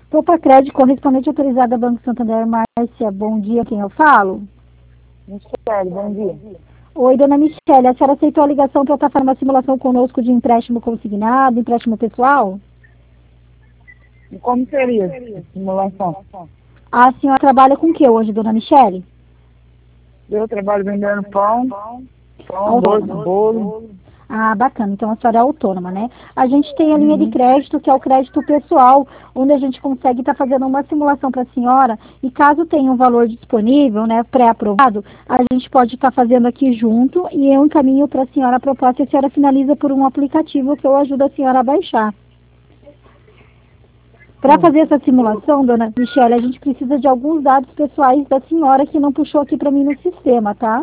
Opa, crédito correspondente autorizada Banco Santander, Márcia, bom dia, quem eu falo? Michele, bom dia. Oi, dona Michele, a senhora aceitou a ligação para estar fazendo uma simulação conosco de empréstimo consignado, empréstimo pessoal? E como seria a simulação? A senhora trabalha com o que hoje, dona Michele? Eu trabalho vendendo pão, doce, Autônoma. bolo. Ah, bacana. Então a senhora é autônoma, né? A gente tem a linha de crédito, que é o crédito pessoal, onde a gente consegue estar fazendo uma simulação para a senhora e caso tenha um valor disponível, né, pré-aprovado, a gente pode estar fazendo aqui junto e eu encaminho para a senhora a proposta e a senhora finaliza por um aplicativo que eu ajudo a senhora a baixar. Para fazer essa simulação, dona Michele, a gente precisa de alguns dados pessoais da senhora que não puxou aqui para mim no sistema, tá?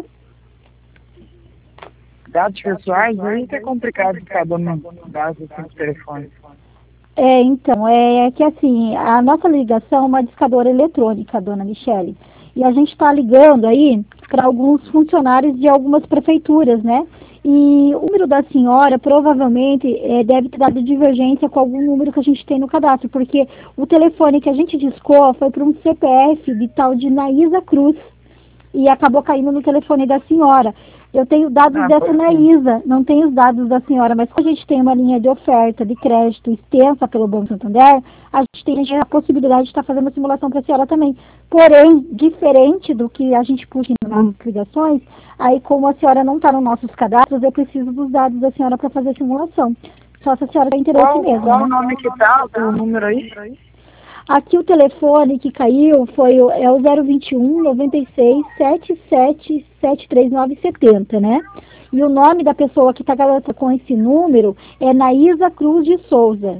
Dados pessoais, aí que é complicado ficar dando dados assim no telefone. Então, é que assim, a nossa ligação é uma discadora eletrônica, dona Michele. E a gente está ligando aí para alguns funcionários de algumas prefeituras, né? E o número da senhora provavelmente deve ter dado divergência com algum número que a gente tem no cadastro, porque o telefone que a gente discou foi para um CPF de tal de Naísa Cruz e acabou caindo no telefone da senhora. Eu tenho dados dessa Naísa, não tenho os dados da senhora, mas como a gente tem uma linha de oferta de crédito extensa pelo Banco Santander, a gente tem a possibilidade de estar fazendo a simulação para a senhora também. Porém, diferente do que a gente puxa nas ligações, aí como a senhora não está nos nossos cadastros, eu preciso dos dados da senhora para fazer a simulação. Só se a senhora tem interesse mesmo. Qual né? o nome que tá, o número aí? Aqui o telefone que caiu foi o 021 96 77 739 70, né? E o nome da pessoa que está com esse número é Naísa Cruz de Souza.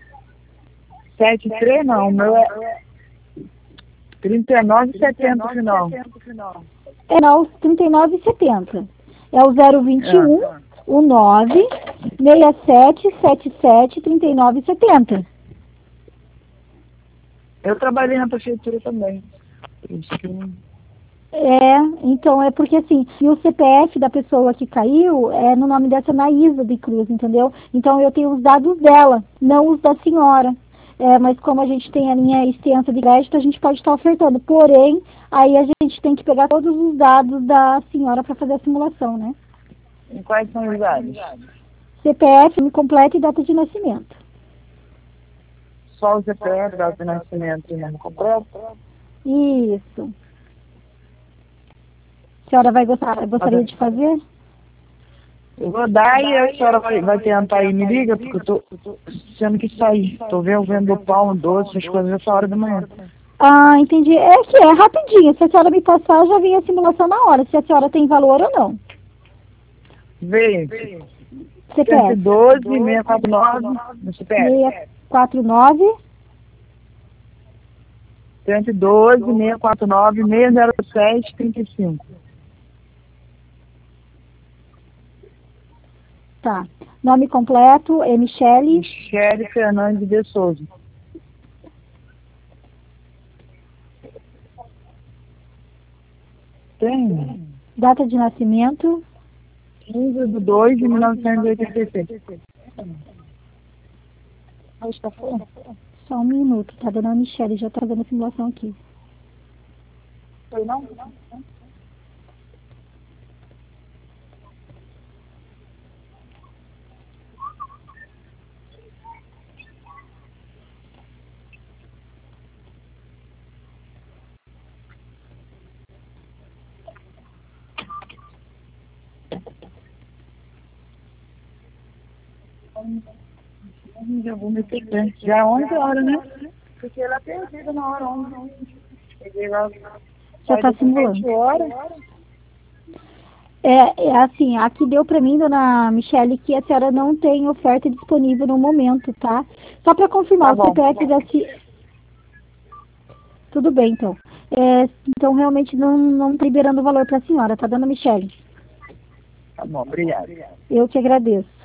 73 não, o meu é 3970 final. É não, 3970. É o 021 o 9 67 77 39 70. Eu trabalhei na prefeitura também. Por isso que Então é porque assim, e o CPF da pessoa que caiu é no nome dessa Naísa de Cruz, entendeu? Então eu tenho os dados dela, não os da senhora. Mas como a gente tem a linha extensa de crédito, a gente pode estar ofertando. Porém, aí a gente tem que pegar todos os dados da senhora para fazer a simulação, né? E quais são os dados? CPF, nome completo e data de nascimento. Só o CPF, data de nascimento e nome completo? Isso. A senhora gostaria de fazer? Eu vou dar e a senhora vai tentar e me liga, porque eu tô sendo que sair. Tô vendo pão, doce, essas coisas essa hora da manhã. Ah, entendi. É que é rapidinho. Se a senhora me passar, já vem a simulação na hora, se a senhora tem valor ou não. Vem. CPF. 112 649 no CPF. 649 112 649 607 35. Tá. Nome completo é Michele. Michele Fernandes de Souza. Tem. Data de nascimento. 15/2/1986. Acho que foi. Só um minuto, tá? Dona Michele já tá fazendo a simulação aqui. Foi não? Já vou meter bem. Já é 11 horas, né? Porque ela perdida na hora 11. Cheguei lá. Já tá simulando. 7 horas. Assim, aqui deu pra mim, dona Michele, que a senhora não tem oferta disponível no momento, tá? Só pra confirmar, Tá o bom. CPF já se... Tudo bem, então. Então, realmente, não tá liberando o valor pra senhora, tá, dona Michele? Tá bom, obrigado. Eu que agradeço.